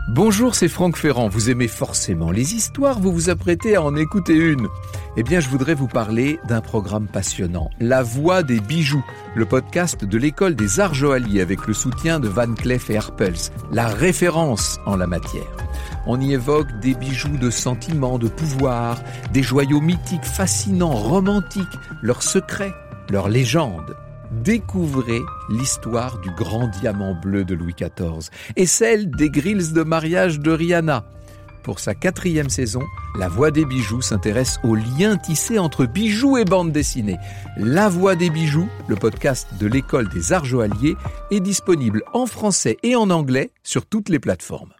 Bonjour, c'est Franck Ferrand. Vous aimez forcément les histoires, vous vous apprêtez à en écouter une. Eh bien, je voudrais vous parler d'un programme passionnant, La Voix des bijoux, le podcast de l'École des Arts Joailliers avec le soutien de Van Cleef & Arpels, la référence en la matière. On y évoque des bijoux de sentiment, de pouvoir, des joyaux mythiques, fascinants, romantiques, leurs secrets, leurs légendes. Découvrez l'histoire du grand diamant bleu de Louis XIV et celle des grilles de mariage de Rihanna. Pour sa 4e saison, La Voix des bijoux s'intéresse aux liens tissés entre bijoux et bande dessinée. La Voix des bijoux, le podcast de l'École des Arts Joailliers, est disponible en français et en anglais sur toutes les plateformes.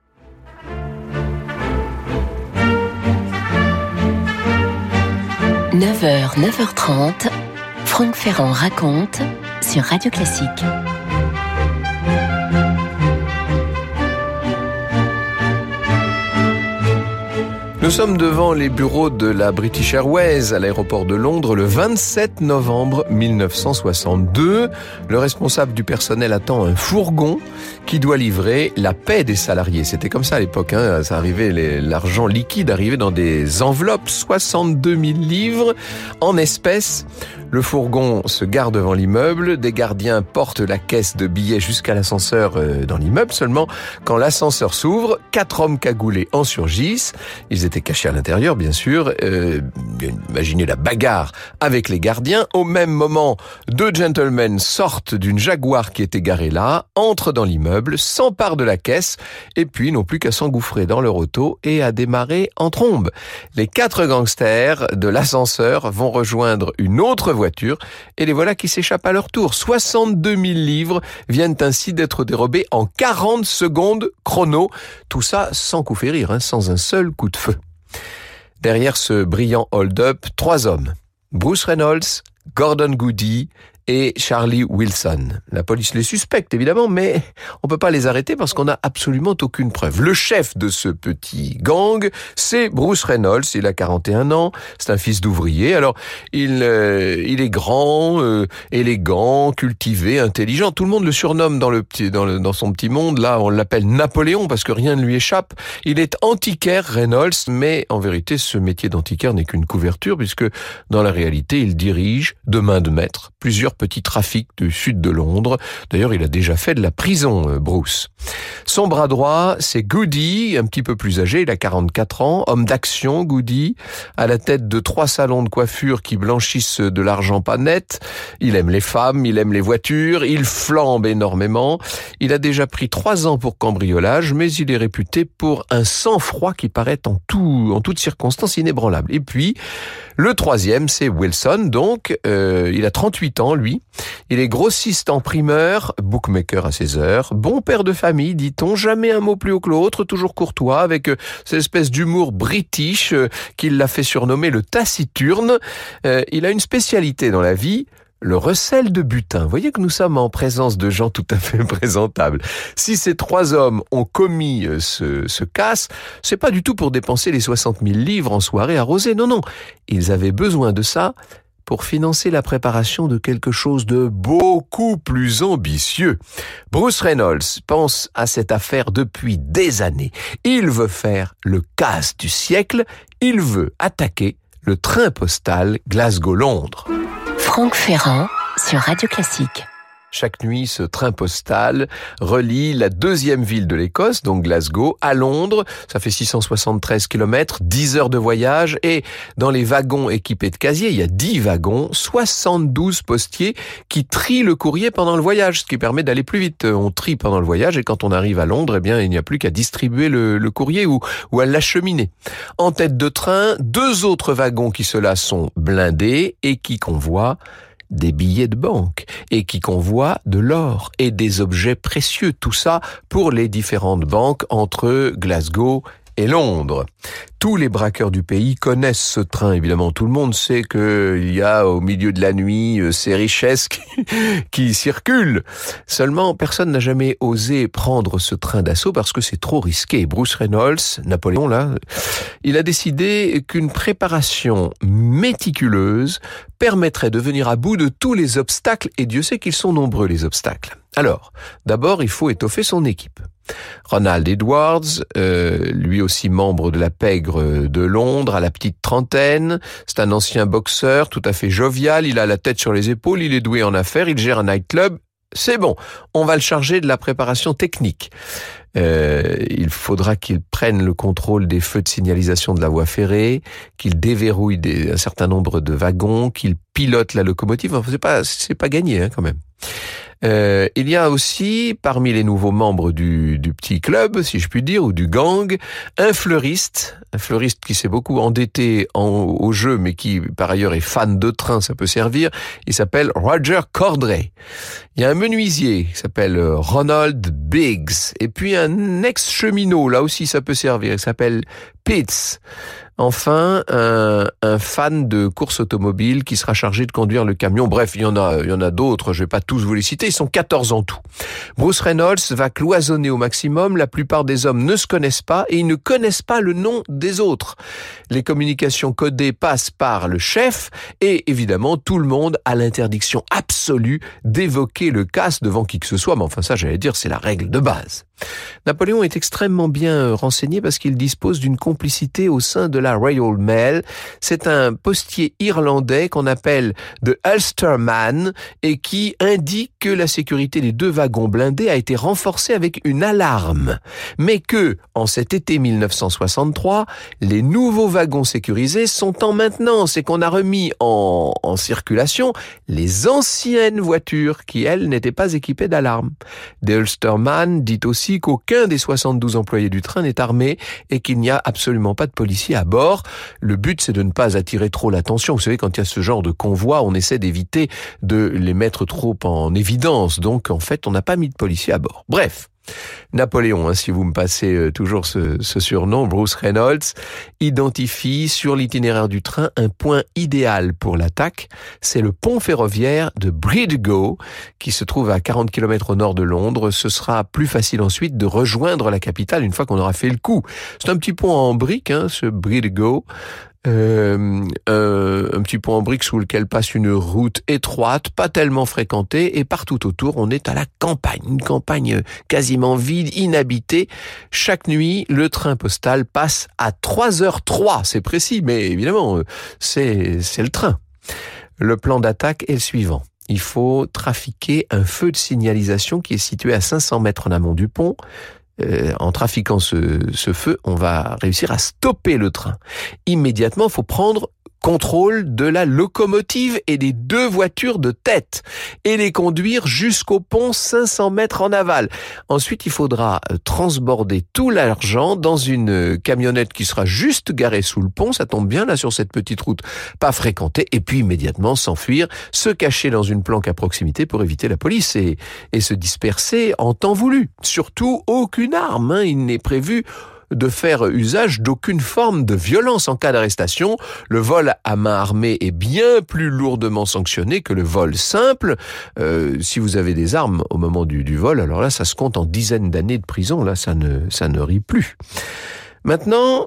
« 9h, 9h30 » Franck Ferrand raconte sur Radio Classique. Nous sommes devant les bureaux de la British Airways à l'aéroport de Londres le 27 novembre 1962. Le responsable du personnel attend un fourgon qui doit livrer la paie des salariés. C'était comme ça à l'époque, hein. Ça arrivait, l'argent liquide arrivait dans des enveloppes, 62 000 livres en espèces. Le fourgon se gare devant l'immeuble, des gardiens portent la caisse de billets jusqu'à l'ascenseur dans l'immeuble. Seulement, quand l'ascenseur s'ouvre, 4 hommes cagoulés en surgissent. Ils étaient cachés à l'intérieur, bien sûr. Imaginez la bagarre avec les gardiens. Au même moment, 2 gentlemen sortent d'une Jaguar qui était garée là, entrent dans l'immeuble, s'emparent de la caisse et puis n'ont plus qu'à s'engouffrer dans leur auto et à démarrer en trombe. Les 4 gangsters de l'ascenseur vont rejoindre une autre voiture et les voilà qui s'échappent à leur tour. 62 000 livres viennent ainsi d'être dérobés en 40 secondes chrono. Tout ça sans coup férir, sans un seul coup de feu. Derrière ce brillant hold-up, 3 hommes. Bruce Reynolds, Gordon Goody et Charlie Wilson. La police les suspecte, évidemment, mais on peut pas les arrêter parce qu'on n'a absolument aucune preuve. Le chef de ce petit gang, c'est Bruce Reynolds. Il a 41 ans. C'est un fils d'ouvrier. Alors, il est grand, élégant, cultivé, intelligent. Tout le monde le surnomme dans son petit monde. Là, on l'appelle Napoléon parce que rien ne lui échappe. Il est antiquaire, Reynolds, mais en vérité, ce métier d'antiquaire n'est qu'une couverture puisque dans la réalité, il dirige de main de maître plusieurs petits trafics du sud de Londres. D'ailleurs, il a déjà fait de la prison, Bruce. Son bras droit, c'est Goody, un petit peu plus âgé, il a 44 ans, homme d'action, Goody, à la tête de 3 salons de coiffure qui blanchissent de l'argent pas net. Il aime les femmes, il aime les voitures, il flambe énormément. Il a déjà pris 3 ans pour cambriolage, mais il est réputé pour un sang-froid qui paraît en toute circonstance inébranlable. Et puis, le 3e, c'est Wilson, donc, il a 38 ans, lui. Il est grossiste en primeur, bookmaker à ses heures, bon père de famille, dit-on, jamais un mot plus haut que l'autre, toujours courtois, avec cette espèce d'humour british qui l'a fait surnommer le taciturne. Il a une spécialité dans la vie, le recel de butin. Vous voyez que nous sommes en présence de gens tout à fait présentables. Si ces 3 hommes ont commis ce casse, c'est pas du tout pour dépenser les 60 000 livres en soirée arrosée. Non. Ils avaient besoin de ça pour financer la préparation de quelque chose de beaucoup plus ambitieux. Bruce Reynolds pense à cette affaire depuis des années. Il veut faire le casse du siècle. Il veut attaquer le train postal Glasgow-Londres. Franck Ferrand sur Radio Classique. Chaque nuit, ce train postal relie la 2e ville de l'Écosse, donc Glasgow, à Londres. Ça fait 673 km, 10 heures de voyage. Et dans les wagons équipés de casiers, il y a 10 wagons, 72 postiers qui trient le courrier pendant le voyage, ce qui permet d'aller plus vite. On trie pendant le voyage et quand on arrive à Londres, eh bien, il n'y a plus qu'à distribuer le courrier ou à l'acheminer. En tête de train, 2 autres wagons qui, ceux-là, sont blindés et qui convoient des billets de banque et qui convoient de l'or et des objets précieux. Tout ça pour les différentes banques entre Glasgow et Londres. Tous les braqueurs du pays connaissent ce train, évidemment. Tout le monde sait qu'il y a au milieu de la nuit ces richesses qui circulent. Seulement, personne n'a jamais osé prendre ce train d'assaut parce que c'est trop risqué. Bruce Reynolds, Napoléon, là, il a décidé qu'une préparation méticuleuse permettrait de venir à bout de tous les obstacles, et Dieu sait qu'ils sont nombreux, les obstacles. Alors, d'abord, il faut étoffer son équipe. Ronald Edwards, lui aussi membre de la pègre de Londres, à la petite trentaine, c'est un ancien boxeur tout à fait jovial, il a la tête sur les épaules, il est doué en affaires, il gère un nightclub. C'est bon, on va le charger de la préparation technique. Il faudra qu'il prenne le contrôle des feux de signalisation de la voie ferrée, qu'il déverrouille un certain nombre de wagons, qu'il pilote la locomotive. Enfin, c'est pas gagné, quand même. Il y a aussi, parmi les nouveaux membres du petit club, si je puis dire, ou du gang, un fleuriste qui s'est beaucoup endetté au jeu, mais qui, par ailleurs, est fan de train, ça peut servir. Il s'appelle Roger Cordray. Il y a un menuisier qui s'appelle Ronald Biggs. Et puis un ex-cheminot, là aussi, ça peut servir. Il s'appelle Pitts. Enfin, un fan de course automobile qui sera chargé de conduire le camion. Bref, il y en a d'autres, je vais pas tous vous les citer, ils sont 14 en tout. Bruce Reynolds va cloisonner au maximum, la plupart des hommes ne se connaissent pas et ils ne connaissent pas le nom des autres. Les communications codées passent par le chef et évidemment tout le monde a l'interdiction absolue d'évoquer le casse devant qui que ce soit, mais enfin ça j'allais dire c'est la règle de base. Napoléon est extrêmement bien renseigné parce qu'il dispose d'une complicité au sein de la Royal Mail. C'est un postier irlandais qu'on appelle The Ulsterman et qui indique que la sécurité des 2 wagons blindés a été renforcée avec une alarme. Mais que, en cet été 1963, les nouveaux wagons sécurisés sont en maintenance et qu'on a remis en circulation les anciennes voitures qui, elles, n'étaient pas équipées d'alarme. The Ulsterman dit aussi qu'aucun des 72 employés du train n'est armé et qu'il n'y a absolument pas de policiers à bord. Le but, c'est de ne pas attirer trop l'attention. Vous savez, quand il y a ce genre de convoi, on essaie d'éviter de les mettre trop en évidence. Donc, en fait, on n'a pas mis de policiers à bord. Bref. Napoléon, si vous me passez toujours ce surnom, Bruce Reynolds, identifie sur l'itinéraire du train un point idéal pour l'attaque. C'est le pont ferroviaire de Bridgend, qui se trouve à 40 km au nord de Londres. Ce sera plus facile ensuite de rejoindre la capitale une fois qu'on aura fait le coup. C'est un petit pont en briques, ce Bridgend. Un petit pont en briques sous lequel passe une route étroite, pas tellement fréquentée, et partout autour, on est à la campagne, une campagne quasiment vide, inhabitée. Chaque nuit, le train postal passe à 3h03, c'est précis, mais évidemment, c'est le train. Le plan d'attaque est le suivant. Il faut trafiquer un feu de signalisation qui est situé à 500 mètres en amont du pont. En trafiquant ce feu, on va réussir à stopper le train. Immédiatement, il faut prendre contrôle de la locomotive et des 2 voitures de tête et les conduire jusqu'au pont 500 mètres en aval. Ensuite, il faudra transborder tout l'argent dans une camionnette qui sera juste garée sous le pont, ça tombe bien là sur cette petite route pas fréquentée, et puis immédiatement s'enfuir, se cacher dans une planque à proximité pour éviter la police et se disperser en temps voulu. Surtout, aucune arme, il n'est prévu de faire usage d'aucune forme de violence en cas d'arrestation. Le vol à main armée est bien plus lourdement sanctionné que le vol simple. Si vous avez des armes au moment du vol, alors là, ça se compte en dizaines d'années de prison. Là, ça ne rit plus. Maintenant,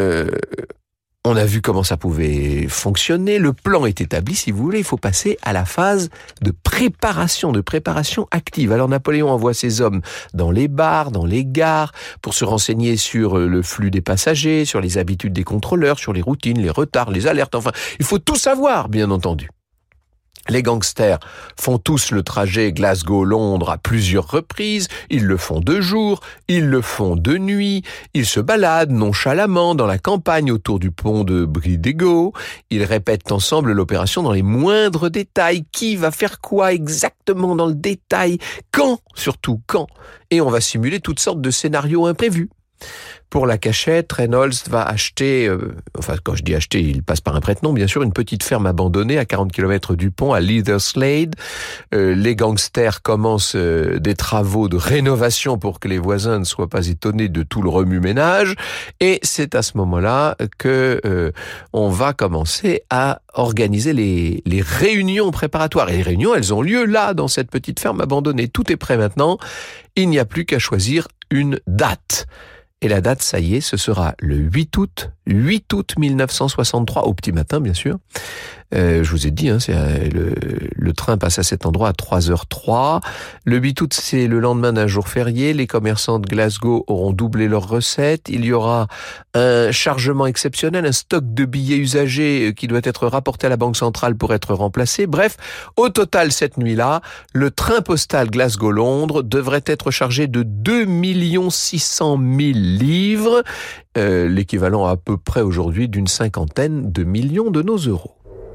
on a vu comment ça pouvait fonctionner. Le plan est établi, si vous voulez. Il faut passer à la phase de préparation active. Alors Napoléon envoie ses hommes dans les bars, dans les gares, pour se renseigner sur le flux des passagers, sur les habitudes des contrôleurs, sur les routines, les retards, les alertes. Enfin, il faut tout savoir, bien entendu. Les gangsters font tous le trajet Glasgow-Londres à plusieurs reprises, ils le font de jour, ils le font de nuit, ils se baladent nonchalamment dans la campagne autour du pont de Bridgend, ils répètent ensemble l'opération dans les moindres détails, qui va faire quoi exactement dans le détail, quand, surtout quand, et on va simuler toutes sortes de scénarios imprévus. Pour la cachette, Reynolds va acheter, quand je dis acheter, il passe par un prête-nom, bien sûr, une petite ferme abandonnée à 40 km du pont, à Leatherslade. Les gangsters commencent des travaux de rénovation pour que les voisins ne soient pas étonnés de tout le remue-ménage. Et c'est à ce moment-là que on va commencer à organiser les réunions préparatoires. Et les réunions, elles ont lieu là, dans cette petite ferme abandonnée. Tout est prêt maintenant. Il n'y a plus qu'à choisir une date. Et la date, ça y est, ce sera le 8 août 1963, au petit matin, bien sûr. Je vous ai dit, le train passe à cet endroit à 3h03. Le 8 août, c'est le lendemain d'un jour férié. Les commerçants de Glasgow auront doublé leurs recettes. Il y aura un chargement exceptionnel, un stock de billets usagés qui doit être rapporté à la Banque centrale pour être remplacé. Bref, au total, cette nuit-là, le train postal Glasgow-Londres devrait être chargé de 2 600 000 livres, l'équivalent à peu près aujourd'hui d'une 50aine de millions de nos euros.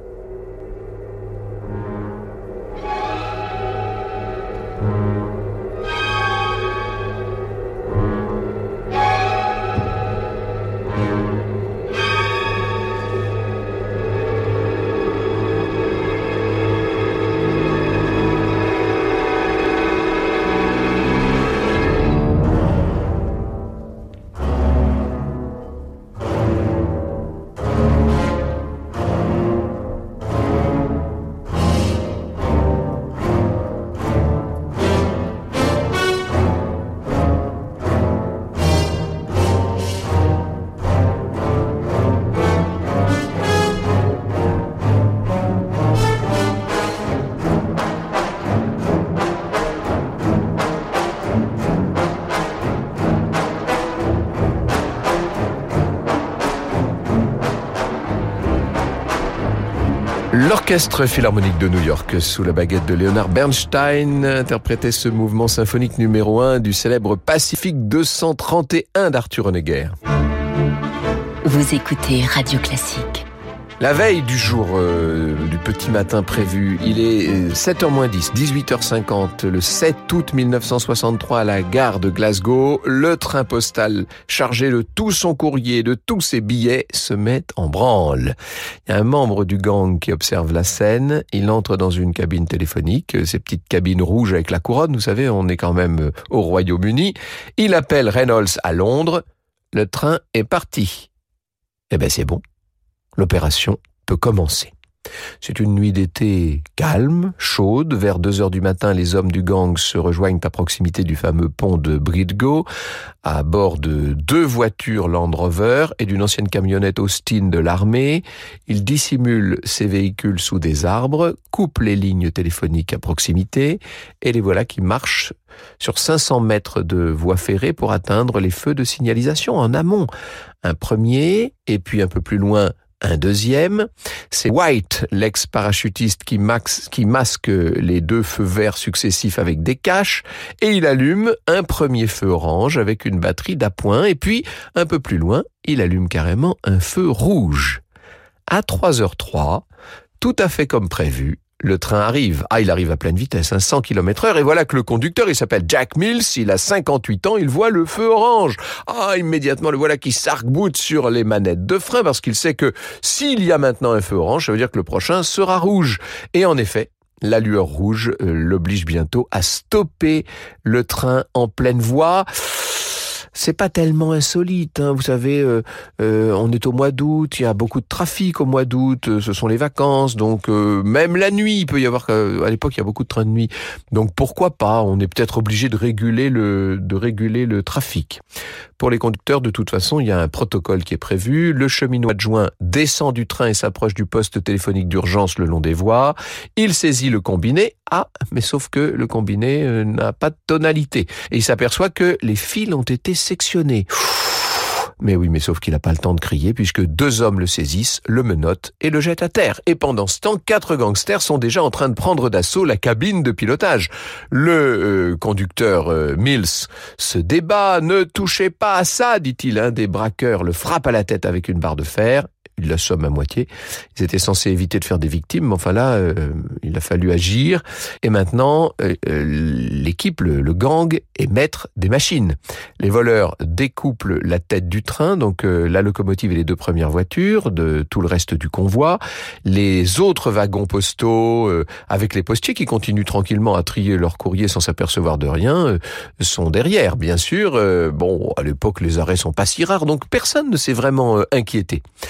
L'Orchestre Philharmonique de New York, sous la baguette de Leonard Bernstein, interprétait ce mouvement symphonique numéro 1 du célèbre Pacifique 231 d'Arthur Honegger. Vous écoutez Radio Classique. La veille du jour du petit matin prévu, il est 7h-10, 18h50, le 7 août 1963 à la gare de Glasgow. Le train postal chargé de tout son courrier, de tous ses billets, se met en branle. Il y a un membre du gang qui observe la scène. Il entre dans une cabine téléphonique, ces petites cabines rouges avec la couronne, vous savez, on est quand même au Royaume-Uni. Il appelle Reynolds à Londres. Le train est parti. Eh ben c'est bon. L'opération peut commencer. C'est une nuit d'été calme, chaude. Vers 2h du matin, les hommes du gang se rejoignent à proximité du fameux pont de Bridgau, à bord de 2 voitures Land Rover et d'une ancienne camionnette Austin de l'armée. Ils dissimulent ces véhicules sous des arbres, coupent les lignes téléphoniques à proximité et les voilà qui marchent sur 500 mètres de voie ferrée pour atteindre les feux de signalisation en amont. Un premier, et puis un peu plus loin, un deuxième. C'est White, l'ex-parachutiste, qui masque les 2 feux verts successifs avec des caches, et il allume un premier feu orange avec une batterie d'appoint, et puis, un peu plus loin, il allume carrément un feu rouge. À 3h03, tout à fait comme prévu, le train arrive. Il arrive à pleine vitesse, 100 km/h, et voilà que le conducteur, il s'appelle Jack Mills, il a 58 ans, il voit le feu orange. Immédiatement, le voilà qui s'arc-boute sur les manettes de frein, parce qu'il sait que s'il y a maintenant un feu orange, ça veut dire que le prochain sera rouge. Et en effet, la lueur rouge l'oblige bientôt à stopper le train en pleine voie. C'est pas tellement insolite, vous savez, on est au mois d'août, il y a beaucoup de trafic au mois d'août, ce sont les vacances, donc même la nuit, il peut y avoir, à l'époque il y a beaucoup de trains de nuit, donc pourquoi pas, on est peut-être obligé de réguler le trafic. Pour les conducteurs, de toute façon, il y a un protocole qui est prévu, le cheminot adjoint descend du train et s'approche du poste téléphonique d'urgence le long des voies, il saisit le combiné, mais sauf que le combiné n'a pas de tonalité, et il s'aperçoit que les fils ont été sectionné. Mais oui, mais sauf qu'il n'a pas le temps de crier puisque 2 hommes le saisissent, le menottent et le jettent à terre. Et pendant ce temps, 4 gangsters sont déjà en train de prendre d'assaut la cabine de pilotage. Le conducteur Mills se débat. « Ne touchez pas à ça », dit-il. Un des braqueurs le frappe à la tête avec une barre de fer. Il l'assomme à moitié. Ils étaient censés éviter de faire des victimes, mais enfin là, il a fallu agir. Et maintenant, l'équipe, le gang, est maître des machines. Les voleurs découplent la tête du train, donc la locomotive et les 2 premières voitures, de tout le reste du convoi. Les autres wagons postaux, avec les postiers qui continuent tranquillement à trier leur courrier sans s'apercevoir de rien, sont derrière, bien sûr. À l'époque, les arrêts sont pas si rares, donc personne ne s'est vraiment inquiété.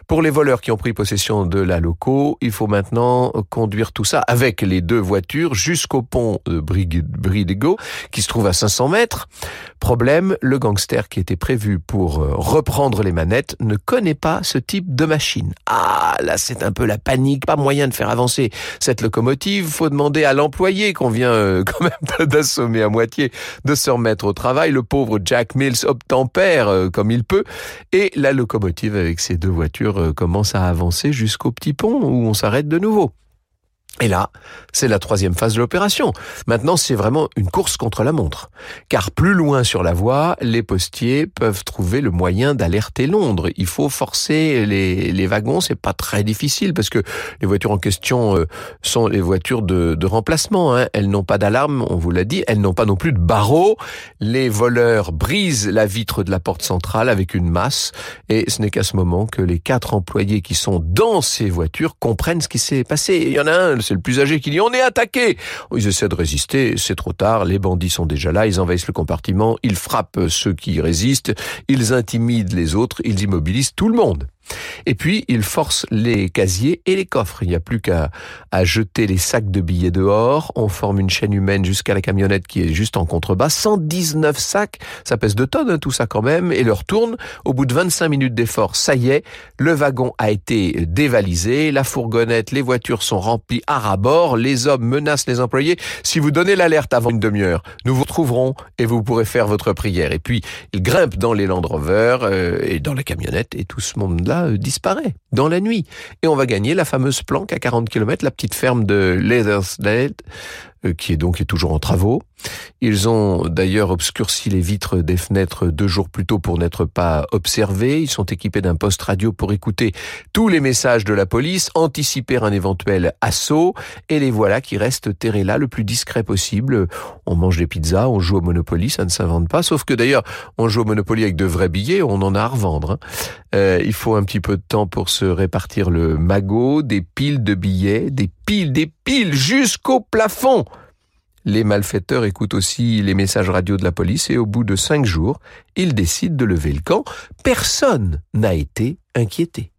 Pour les voleurs qui ont pris possession de la loco, il faut maintenant conduire tout ça avec les 2 voitures jusqu'au pont de Bridego, qui se trouve à 500 mètres. Problème, le gangster qui était prévu pour reprendre les manettes ne connaît pas ce type de machine. Ah, là c'est un peu la panique, pas moyen de faire avancer cette locomotive, faut demander à l'employé qu'on vient quand même d'assommer à moitié de se remettre au travail. Le pauvre Jack Mills obtempère comme il peut et la locomotive avec ses 2 voitures commence à avancer jusqu'au petit pont où on s'arrête de nouveau. Et là, c'est la 3e phase de l'opération. Maintenant, c'est vraiment une course contre la montre. Car plus loin sur la voie, les postiers peuvent trouver le moyen d'alerter Londres. Il faut forcer les wagons, c'est pas très difficile parce que les voitures en question sont les voitures de remplacement. Elles n'ont pas d'alarme, on vous l'a dit, elles n'ont pas non plus de barreaux. Les voleurs brisent la vitre de la porte centrale avec une masse et ce n'est qu'à ce moment que les 4 employés qui sont dans ces voitures comprennent ce qui s'est passé. Il y en a un, c'est le plus âgé qui dit « On est attaqué !» Ils essaient de résister, c'est trop tard, les bandits sont déjà là, ils envahissent le compartiment, ils frappent ceux qui résistent, ils intimident les autres, ils immobilisent tout le monde. Et puis, ils forcent les casiers et les coffres. Il n'y a plus qu'à jeter les sacs de billets dehors. On forme une chaîne humaine jusqu'à la camionnette qui est juste en contrebas. 119 sacs, ça pèse 2 tonnes, tout ça quand même, et leur tourne. Au bout de 25 minutes d'effort, ça y est, le wagon a été dévalisé, la fourgonnette, les voitures sont remplies à ras-bord, les hommes menacent les employés. Si vous donnez l'alerte avant une demi-heure, nous vous retrouverons et vous pourrez faire votre prière. Et puis, ils grimpent dans les Land Rover et dans la camionnette, et tout ce monde-là disparaît dans la nuit. Et on va gagner la fameuse planque à 40 km, la petite ferme de Leatherslade, qui est toujours en travaux. Ils ont d'ailleurs obscurci les vitres des fenêtres 2 jours plus tôt pour n'être pas observés. Ils sont équipés d'un poste radio pour écouter tous les messages de la police, anticiper un éventuel assaut, et les voilà qui restent terrés là le plus discret possible. On mange des pizzas, on joue au Monopoly, ça ne s'invente pas, sauf que d'ailleurs, on joue au Monopoly avec de vrais billets, on en a à revendre. Il faut un petit peu de temps pour se répartir le magot, des piles de billets, des piles jusqu'au plafond. Les malfaiteurs écoutent aussi les messages radio de la police et au bout de 5 jours, ils décident de lever le camp. Personne n'a été inquiété.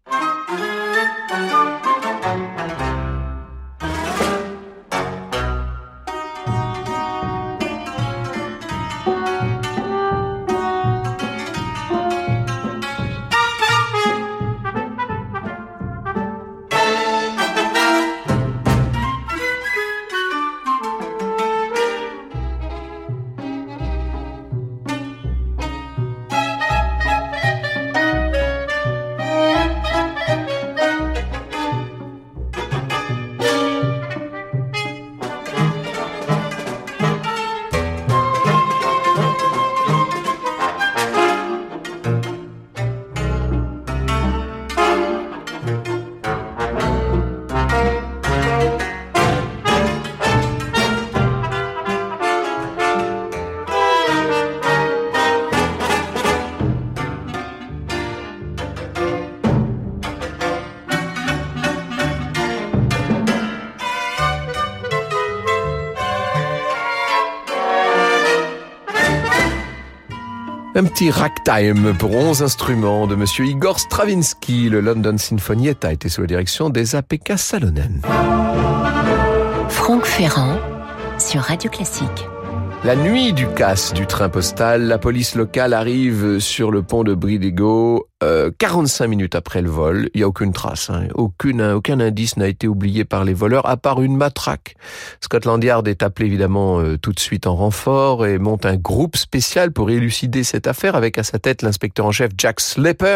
Un petit ragtime pour 11 instruments de monsieur Igor Stravinsky. Le London Sinfonietta a été sous la direction d'Esa-Pekka Salonen. Franck Ferrand sur Radio Classique. La nuit du casse du train postal, la police locale arrive sur le pont de Bridego 45 minutes après le vol. Il n'y a aucune trace, aucun indice n'a été oublié par les voleurs, à part une matraque. Scotland Yard est appelé évidemment tout de suite en renfort et monte un groupe spécial pour élucider cette affaire avec à sa tête l'inspecteur en chef Jack Slipper.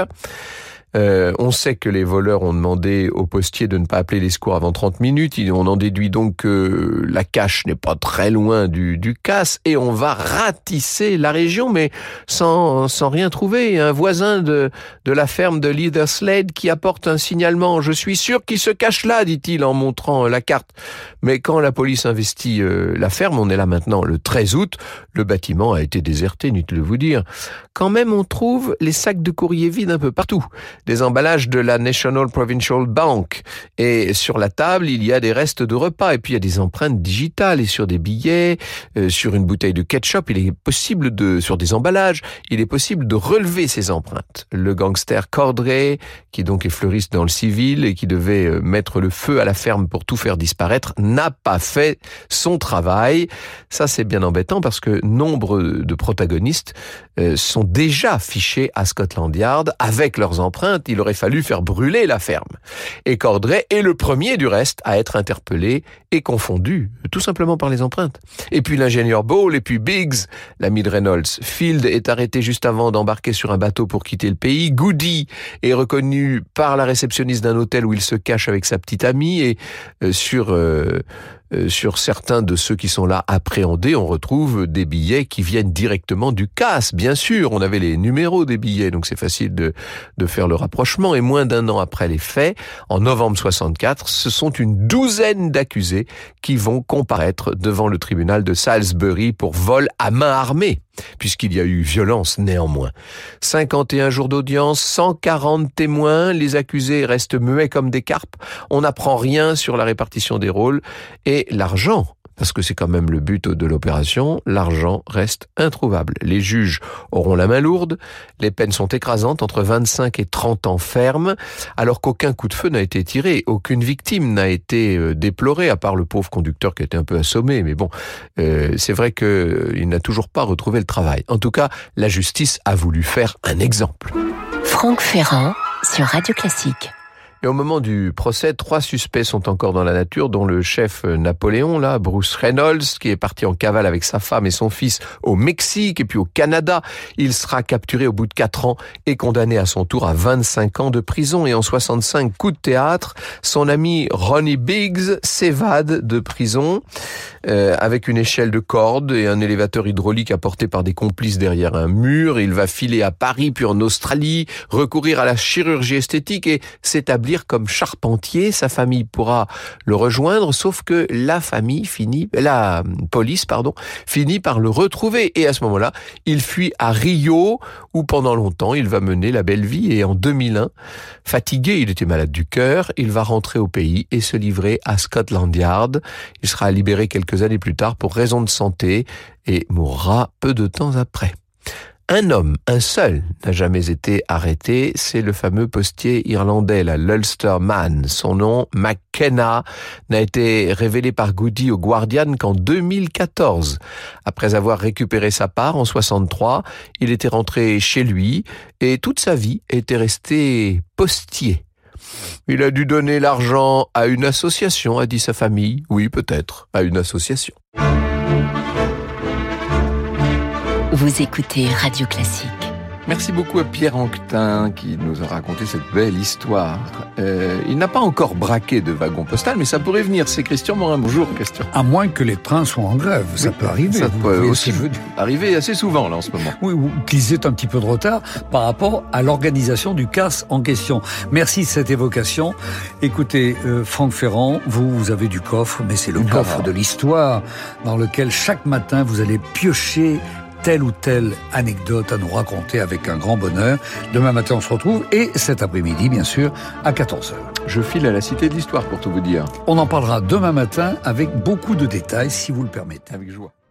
On sait que les voleurs ont demandé aux postiers de ne pas appeler les secours avant 30 minutes. On en déduit donc que la cache n'est pas très loin du casse et on va ratisser la région, mais sans rien trouver. Un voisin de la ferme de Leatherslade qui apporte un signalement. « Je suis sûr qu'il se cache là », dit-il en montrant la carte. Mais quand la police investit la ferme, on est là maintenant le 13 août, le bâtiment a été déserté, inutile de vous dire. Quand même, on trouve les sacs de courrier vides un peu partout. des emballages de la National Provincial Bank. Et sur la table, il y a des restes de repas. Et puis, il y a des empreintes digitales. Et sur des billets, sur une bouteille de ketchup, sur des emballages, il est possible de relever ces empreintes. Le gangster Cordray, qui donc est fleuriste dans le civil et qui devait mettre le feu à la ferme pour tout faire disparaître, n'a pas fait son travail. Ça, c'est bien embêtant parce que nombre de protagonistes sont déjà fichés à Scotland Yard avec leurs empreintes. Il aurait fallu faire brûler la ferme. Et Cordray est le premier, du reste, à être interpellé et confondu, tout simplement par les empreintes. Et puis l'ingénieur Ball, et puis Biggs, l'ami de Reynolds. Field est arrêté juste avant d'embarquer sur un bateau pour quitter le pays. Goody est reconnu par la réceptionniste d'un hôtel où il se cache avec sa petite amie. Et sur certains de ceux qui sont là appréhendés, on retrouve des billets qui viennent directement du CAS. Bien sûr, on avait les numéros des billets, donc c'est facile de faire le rapprochement. Et moins d'un an après les faits, en novembre 64, ce sont une douzaine d'accusés qui vont comparaître devant le tribunal de Salisbury pour vol à main armée, puisqu'il y a eu violence néanmoins. 51 jours d'audience, 140 témoins, les accusés restent muets comme des carpes, on n'apprend rien sur la répartition des rôles, et l'argent, parce que c'est quand même le but de l'opération, l'argent reste introuvable. Les juges auront la main lourde, les peines sont écrasantes, entre 25 et 30 ans ferme, alors qu'aucun coup de feu n'a été tiré, aucune victime n'a été déplorée, à part le pauvre conducteur qui était un peu assommé, mais bon, c'est vrai qu'il n'a toujours pas retrouvé le travail. En tout cas, la justice a voulu faire un exemple. Franck Ferrand sur Radio Classique. Et au moment du procès, 3 suspects sont encore dans la nature, dont le chef Napoléon, Bruce Reynolds, qui est parti en cavale avec sa femme et son fils au Mexique et puis au Canada. Il sera capturé au bout de 4 ans et condamné à son tour à 25 ans de prison. Et en 65 coups de théâtre, son ami Ronnie Biggs s'évade de prison avec une échelle de corde et un élévateur hydraulique apporté par des complices derrière un mur. Il va filer à Paris puis en Australie, recourir à la chirurgie esthétique et s'établir comme charpentier. Sa famille pourra le rejoindre, sauf que la police finit par le retrouver. Et à ce moment-là, il fuit à Rio, où pendant longtemps, il va mener la belle vie. Et en 2001, fatigué, il était malade du cœur, il va rentrer au pays et se livrer à Scotland Yard. Il sera libéré quelques années plus tard pour raison de santé et mourra peu de temps après. Un homme, un seul, n'a jamais été arrêté, c'est le fameux postier irlandais, l'Ulster Man. Son nom, McKenna, n'a été révélé par Goody au Guardian qu'en 2014. Après avoir récupéré sa part en 63, il était rentré chez lui et toute sa vie était resté postier. Il a dû donner l'argent à une association, a dit sa famille. Oui, peut-être, à une association. Vous écoutez Radio Classique. Merci beaucoup à Pierre Anquetin qui nous a raconté cette belle histoire. Il n'a pas encore braqué de wagon postal, mais ça pourrait venir. C'est Christian Morin. Bonjour Christian. À moins que les trains soient en grève, ça peut arriver. Ça peut aussi arriver assez souvent là en ce moment. Oui, ou qu'ils aient un petit peu de retard par rapport à l'organisation du CAS en question. Merci de cette évocation. Écoutez, Franck Ferrand, vous avez du coffre, mais c'est le coffre de l'histoire dans lequel chaque matin vous allez piocher telle ou telle anecdote à nous raconter avec un grand bonheur. Demain matin, on se retrouve et cet après-midi, bien sûr, à 14h. Je file à la Cité de l'Histoire pour tout vous dire. On en parlera demain matin avec beaucoup de détails, si vous le permettez. Avec joie.